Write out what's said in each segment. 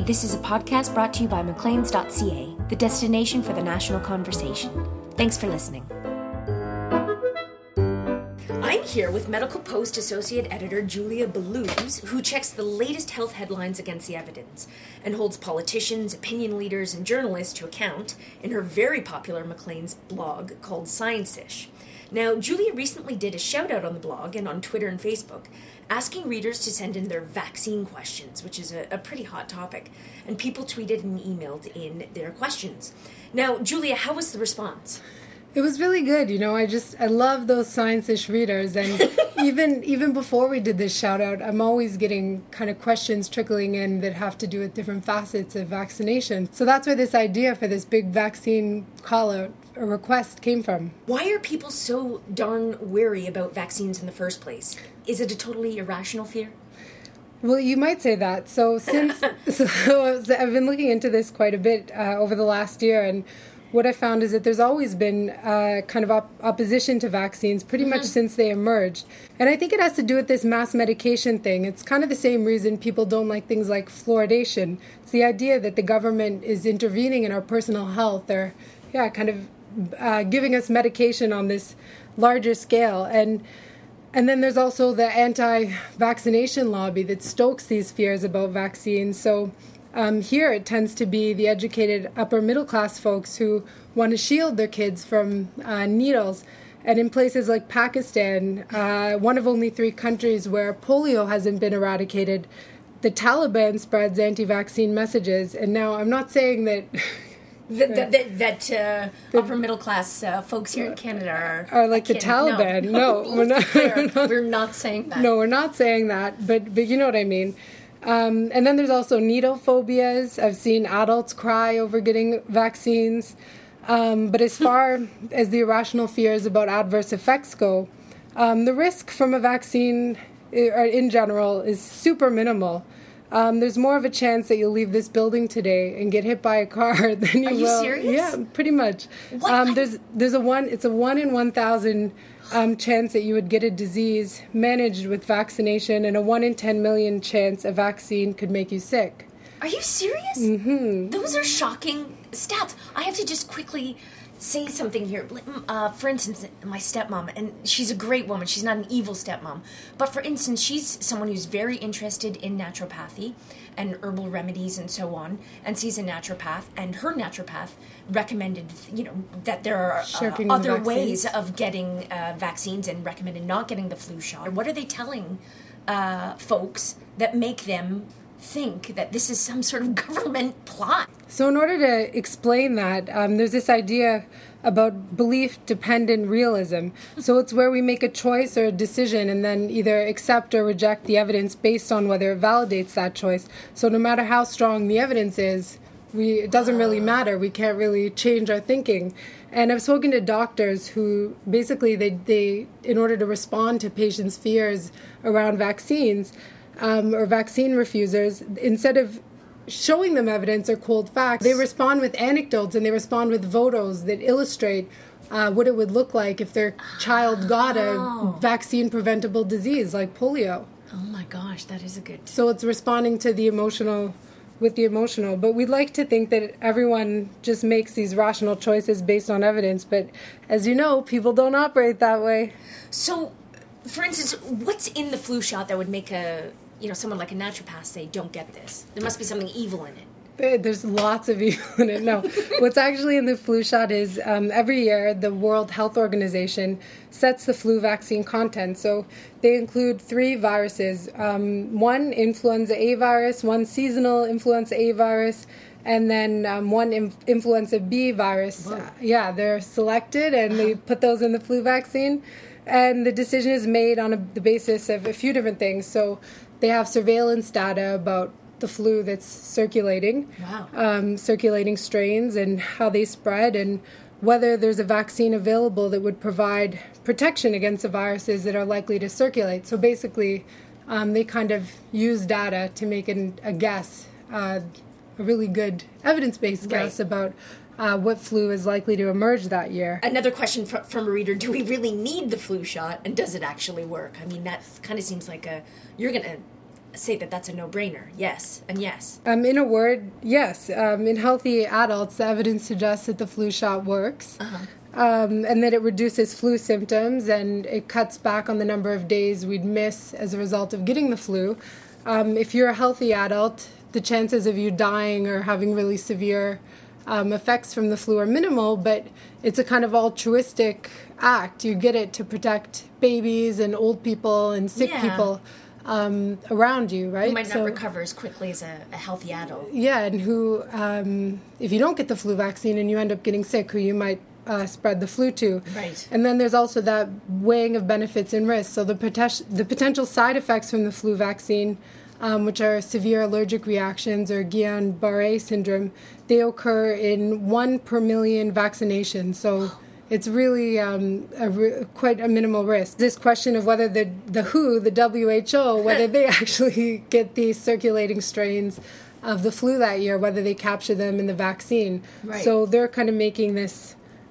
This is a podcast brought to you by Macleans.ca, the destination for the national conversation. Thanks for listening. I'm here with Medical Post Associate Editor Julia Belluz, who checks the latest health headlines against the evidence and holds politicians, opinion leaders, and journalists to account in her very popular Maclean's blog called Science-ish. Now, Julia recently did a shout-out on the blog and on Twitter and Facebook, asking readers to send in their vaccine questions, which is a pretty hot topic, and people tweeted and emailed in their questions. Now, Julia, how was the response? It was really good. I love those science-ish readers. And even before we did this shout out, I'm always getting kind of questions trickling in that have to do with different facets of vaccination. So that's where this idea for this big vaccine call out or request came from. Why are people so darn wary about vaccines in the first place? Is it a totally irrational fear? Well, you might say that. So I've been looking into this quite a bit over the last year, and what I found is that there's always been kind of opposition to vaccines pretty much since they emerged. And I think it has to do with this mass medication thing. It's kind of the same reason people don't like things like fluoridation. It's the idea that the government is intervening in our personal health or, kind of giving us medication on this larger scale. And then there's also the anti-vaccination lobby that stokes these fears about vaccines. So here it tends to be the educated upper middle class folks who want to shield their kids from needles. And in places like Pakistan, one of only 3 countries where polio hasn't been eradicated, the Taliban spreads anti-vaccine messages. And now I'm not saying that that upper middle class folks here in Canada are like the Taliban. No, we're not. We're not saying that. No, we're not saying that. But you know what I mean. And then there's also needle phobias. I've seen adults cry over getting vaccines. But as far as the irrational fears about adverse effects go, the risk from a vaccine in general is super minimal. There's more of a chance that you'll leave this building today and get hit by a car than you will. Are you serious? Yeah, pretty much. What? It's a 1 in 1,000 chance that you would get a disease managed with vaccination, and a 1 in 10 million chance a vaccine could make you sick. Are you serious? Mm-hmm. Those are shocking stats. I have to just quickly say something here. For instance, my stepmom, and she's a great woman. She's not an evil stepmom. But for instance, she's someone who's very interested in naturopathy and herbal remedies and so on, and sees a naturopath, and her naturopath recommended, that there are other ways of getting vaccines, and recommended not getting the flu shot. What are they telling folks that make them think that this is some sort of government plot? So in order to explain that, there's this idea about belief-dependent realism. So it's where we make a choice or a decision and then either accept or reject the evidence based on whether it validates that choice. So no matter how strong the evidence is, it doesn't really matter. We can't really change our thinking. And I've spoken to doctors who basically, they in order to respond to patients' fears around vaccines, or vaccine refusers, instead of showing them evidence or cold facts, they respond with anecdotes and they respond with photos that illustrate what it would look like if their child got a vaccine-preventable disease like polio. Oh my gosh, that is a good... So it's responding to the emotional with the emotional. But we'd like to think that everyone just makes these rational choices based on evidence. But as you know, people don't operate that way. So, for instance, what's in the flu shot that would make someone like a naturopath say, don't get this? There must be something evil in it. There's lots of evil in it. No. What's actually in the flu shot is every year the World Health Organization sets the flu vaccine content. So they include 3 viruses, 1 influenza A virus, 1 seasonal influenza A virus, and then 1 influenza B virus. They're selected and they put those in the flu vaccine. And the decision is made on the basis of a few different things. So they have surveillance data about the flu that's circulating, circulating strains and how they spread, and whether there's a vaccine available that would provide protection against the viruses that are likely to circulate. So basically, they kind of use data to make a guess, a really good evidence-based guess about what flu is likely to emerge that year. Another question from a reader, do we really need the flu shot, and does it actually work? I mean, that kind of seems like you're going to say that that's a no-brainer. Yes, and yes. In a word, yes. In healthy adults, the evidence suggests that the flu shot works. And that it reduces flu symptoms and it cuts back on the number of days we'd miss as a result of getting the flu. If you're a healthy adult, the chances of you dying or having really severe effects from the flu are minimal, but it's a kind of altruistic act. You get it to protect babies and old people and sick people around you, right? You might not recover as quickly as a healthy adult. Yeah, and who, if you don't get the flu vaccine and you end up getting sick, who you might spread the flu to. Right. And then there's also that weighing of benefits and risks. So the potential side effects from the flu vaccine, which are severe allergic reactions or Guillain-Barré syndrome, they occur in 1 per million vaccinations. So it's really quite a minimal risk. This question of whether the WHO, the WHO, whether they actually get these circulating strains of the flu that year, whether they capture them in the vaccine. Right. So they're kind of making this...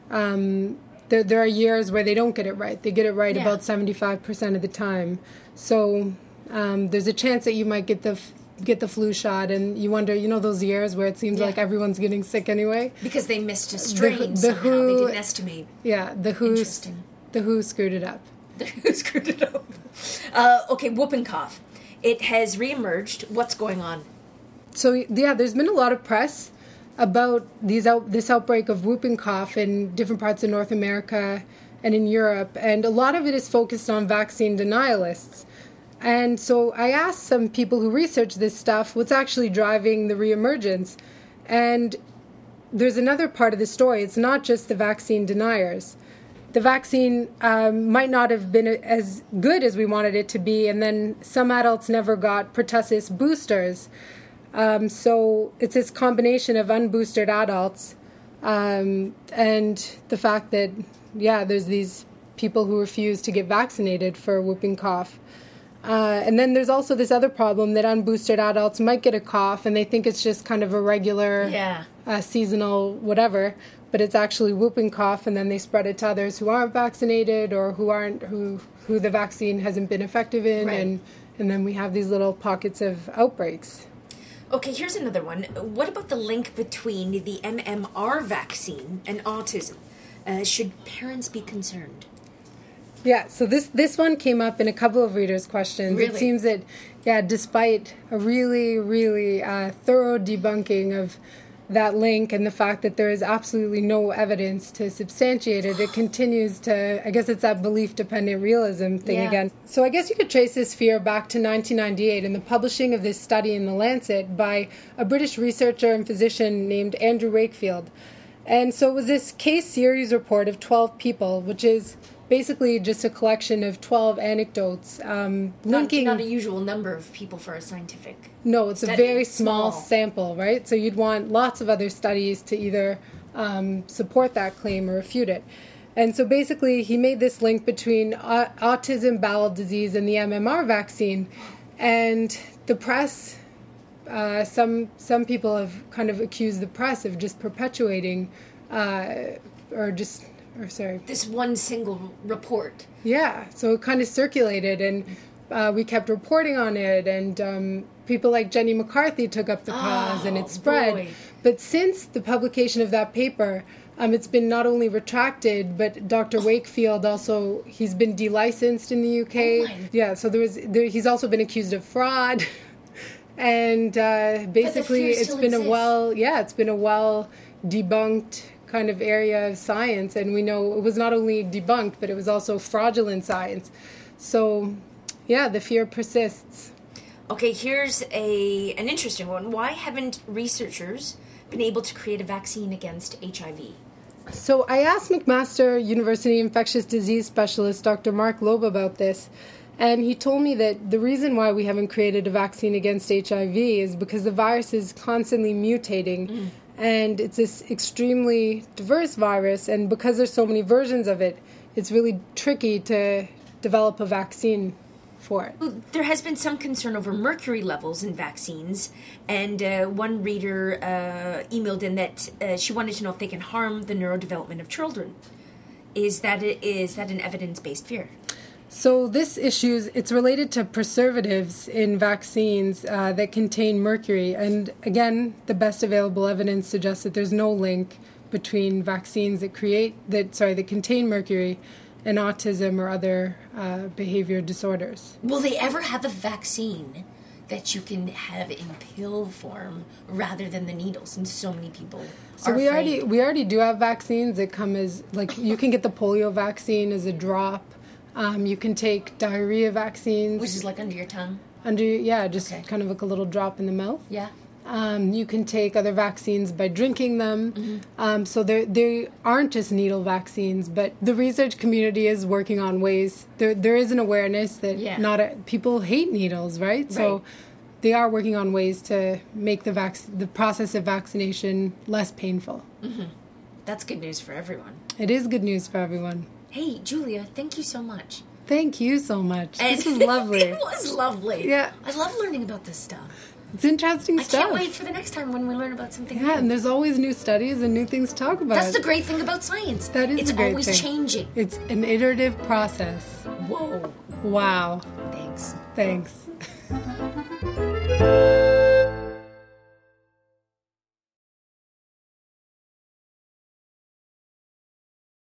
there are years where they don't get it right. They get it right about 75% of the time. So there's a chance that you might get the flu shot, and you wonder, those years where it seems like everyone's getting sick anyway. Because they missed a strain somehow. They didn't estimate. Yeah, the WHO screwed it up. The WHO screwed it up. Okay, whooping cough. It has reemerged. What's going on? So, yeah, there's been a lot of press about this outbreak of whooping cough in different parts of North America and in Europe, and a lot of it is focused on vaccine denialists. And so I asked some people who research this stuff what's actually driving the reemergence. And there's another part of the story. It's not just the vaccine deniers. The vaccine might not have been as good as we wanted it to be, and then some adults never got pertussis boosters. So it's this combination of unboosted adults and the fact that, there's these people who refuse to get vaccinated for whooping cough. And then there's also this other problem that unboosted adults might get a cough and they think it's just kind of a regular seasonal whatever, but it's actually whooping cough, and then they spread it to others who aren't vaccinated or who the vaccine hasn't been effective in, and then we have these little pockets of outbreaks. Okay, here's another one. What about the link between the MMR vaccine and autism? Should parents be concerned? Yeah, so this one came up in a couple of readers' questions. Really? It seems that, despite a really, really thorough debunking of that link and the fact that there is absolutely no evidence to substantiate it, it continues to, I guess it's that belief-dependent realism thing again. So I guess you could trace this fear back to 1998 and the publishing of this study in The Lancet by a British researcher and physician named Andrew Wakefield. And so it was this case series report of 12 people, which is basically just a collection of 12 anecdotes linking... Not a usual number of people for a scientific No, it's study. a very small sample, right? So you'd want lots of other studies to either support that claim or refute it. And so basically he made this link between autism, bowel disease, and the MMR vaccine. And the press, some people have kind of accused the press of just perpetuating this one single report. Yeah, so it kind of circulated, and we kept reporting on it, and people like Jenny McCarthy took up the cause, and it spread. Boy. But since the publication of that paper, it's been not only retracted, but Dr. Wakefield also, he's been delicensed in the UK. Yeah, so he's also been accused of fraud. And basically it's been it's been a well debunked kind of area of science, and we know it was not only debunked, but it was also fraudulent science. So, the fear persists. Okay, here's an interesting one. Why haven't researchers been able to create a vaccine against HIV? So I asked McMaster University infectious disease specialist Dr. Mark Loeb about this, and he told me that the reason why we haven't created a vaccine against HIV is because the virus is constantly mutating. And it's this extremely diverse virus, and because there's so many versions of it, it's really tricky to develop a vaccine for it. There has been some concern over mercury levels in vaccines, and one reader emailed in that she wanted to know if they can harm the neurodevelopment of children. Is that an evidence-based fear? So this issue, it's related to preservatives in vaccines that contain mercury. And again, the best available evidence suggests that there's no link between vaccines that contain mercury and autism or other behavior disorders. Will they ever have a vaccine that you can have in pill form rather than the needles? And so many people So we already do have vaccines that come as, like, you can get the polio vaccine as a drop. You can take diarrhea vaccines. Which is like under your tongue? Kind of like a little drop in the mouth. Yeah. You can take other vaccines by drinking them. So they aren't just needle vaccines, but the research community is working on ways. There is an awareness that people hate needles, right? So they are working on ways to make the process of vaccination less painful. That's good news for everyone. It is good news for everyone. Hey, Julia, thank you so much. Thank you so much. This was lovely. It was lovely. Yeah. I love learning about this stuff. It's interesting stuff. I can't wait for the next time when we learn about something new. And there's always new studies and new things to talk about. That's the great thing about science. That is it's the great always thing. Changing. It's an iterative process. Whoa. Wow. Thanks. Thanks.